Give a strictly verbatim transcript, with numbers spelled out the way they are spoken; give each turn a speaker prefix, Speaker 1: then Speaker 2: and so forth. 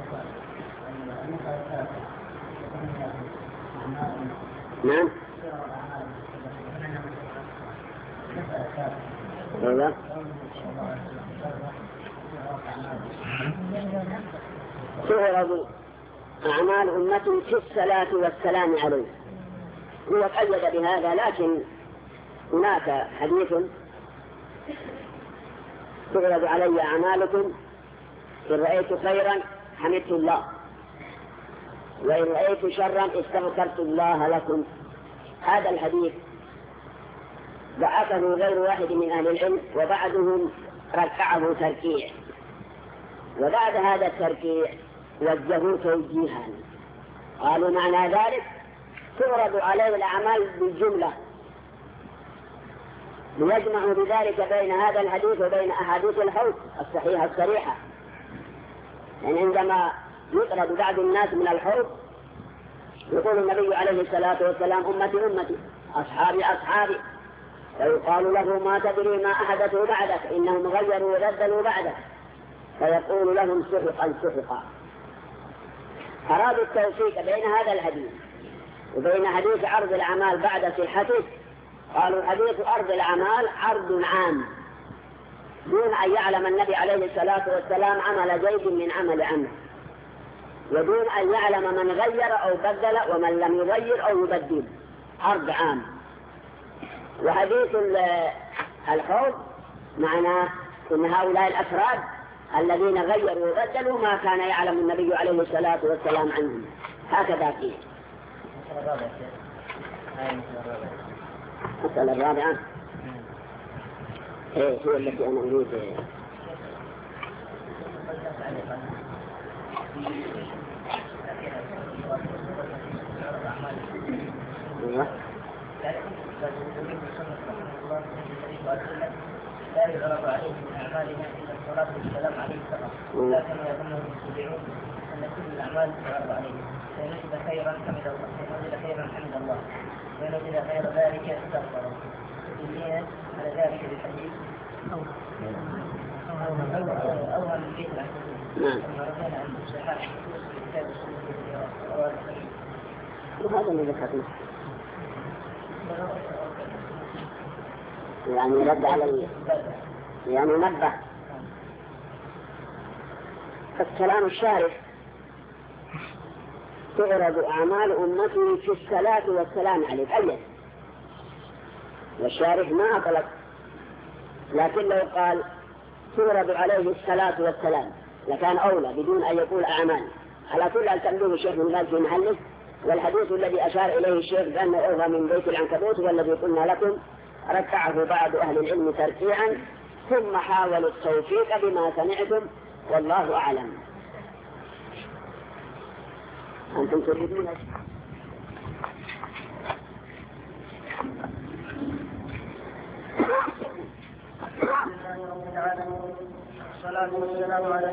Speaker 1: نعم. أيوة. تعرض أعمال أمتي في الصلاة والسلام عليه. هو قيد بهذا، لكن هناك حديث: تعرض علي أعمالكم إن رأيت خيرا حمدت الله، وإن رأيت شرا استغفرت الله لكم. هذا الحديث ضعفه غير واحد من أهل العلم، وبعضهم ركعه تركيع، وبعد هذا التركيع وجهوا توجيها، قالوا معنى ذلك تعرض عليه الأعمال بالجملة، ليجمعوا بذلك بين هذا الحديث وبين أحاديث الحوض الصحيحة الصريحة. يعني عندما يطرد بعض الناس من الحوض يقول النبي عليه الصلاة والسلام: أمتي أمتي، أصحابي أصحابي، فيقال له: ما تدري ما أحدثوا بعدك، إنهم غيروا وبدلوا بعدك، فيقول لهم: سحقا سحقا. أرادوا التوفيق بين هذا الحديث وبين حديث عرض الأعمال بعد صحته، قالوا حديث عرض الأعمال عرض عام، دون أن يعلم النبي عليه الصلاة والسلام عمل زيد من عمل عمه، ودون أن يعلم من غير أو بدل ومن لم يغير أو يبدل، عرض عام. وحديث الحوض معناه أن هؤلاء الأفراد الذين غيروا وبدلوا ما كان يعلم النبي عليه الصلاة والسلام عنهم. هكذا فيه. المسألة الرابعة هي التي أنا أريد
Speaker 2: لا يعرض عليه من أعمالنا إلا الصلاة والسلام عليه فقط، لكن يظنه المتبعون أن كل الأعمال تعرض عليه، فإن وجد خيرا حمد الله، فإن وجد خيرا حمد الله، وإن وجد غير ذلك استغفر. الدليل على ذلك بالحديث أول من بيت العهد كما رجعنا عن الصحاح في كتاب
Speaker 1: وهذا اللي ذكرناه، يعني رد على يعني نبه. فالكلام الشارح: تعرض أعمال أمتي في الصلاة والسلام عليه. أليس والشارح ما أطلق، لكن لو قال تعرض عليه الصلاة والسلام لكان أولى بدون أن يقول أعمال. على كل التنبيه الشيخ من ذلك في محله، والحديث الذي أشار إليه الشيخ بأنه أوغى من بيت العنكبوت والذي قلنا لكم ركعه بعض أهل العلم تركيعا، ثم حاولوا التوفيق بما سمعتم، والله أعلم. أنتم تريدون
Speaker 2: الصلاة والسلام على